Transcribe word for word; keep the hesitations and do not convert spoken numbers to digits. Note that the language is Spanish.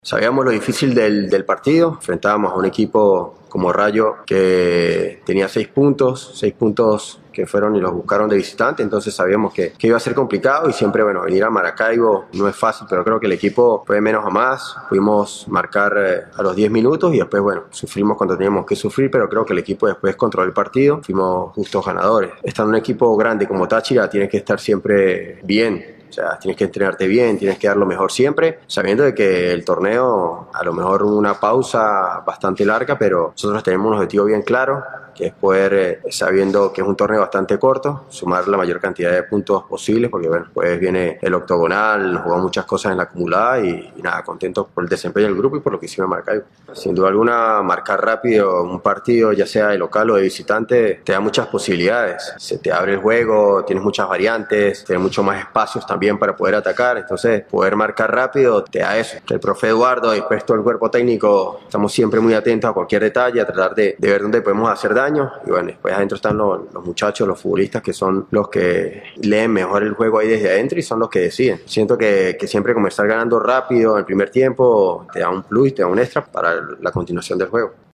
Sabíamos lo difícil del, del partido, enfrentábamos a un equipo como Rayo que tenía seis puntos, seis puntos que fueron y los buscaron de visitante, entonces sabíamos que, que iba a ser complicado y siempre, bueno, venir a Maracaibo no es fácil, pero creo que el equipo fue de menos a más, pudimos marcar eh, a los diez minutos y después, bueno, sufrimos cuando teníamos que sufrir, pero creo que el equipo después controló el partido, fuimos justos ganadores. Estar en un equipo grande como Táchira tienes que estar siempre bien. O sea, tienes que entrenarte bien, tienes que dar lo mejor siempre, sabiendo de que el torneo, a lo mejor una pausa bastante larga, pero nosotros tenemos un objetivo bien claro, que es poder, eh, sabiendo que es un torneo bastante corto, sumar la mayor cantidad de puntos posibles, porque bueno, pues viene el octogonal, nos jugamos muchas cosas en la acumulada y, y nada, contentos por el desempeño del grupo y por lo que hicimos en Maracaibo. Sin duda alguna, marcar rápido un partido, ya sea de local o de visitante, te da muchas posibilidades. Se te abre el juego, tienes muchas variantes, tienes mucho más espacios también bien para poder atacar, entonces poder marcar rápido te da eso. El profe Eduardo y después todo el cuerpo técnico estamos siempre muy atentos a cualquier detalle, a tratar de, de ver dónde podemos hacer daño y bueno, después adentro están los, los muchachos, los futbolistas que son los que leen mejor el juego ahí desde adentro y son los que deciden. Siento que, que siempre como estar ganando rápido en el primer tiempo te da un plus, te da un extra para la continuación del juego.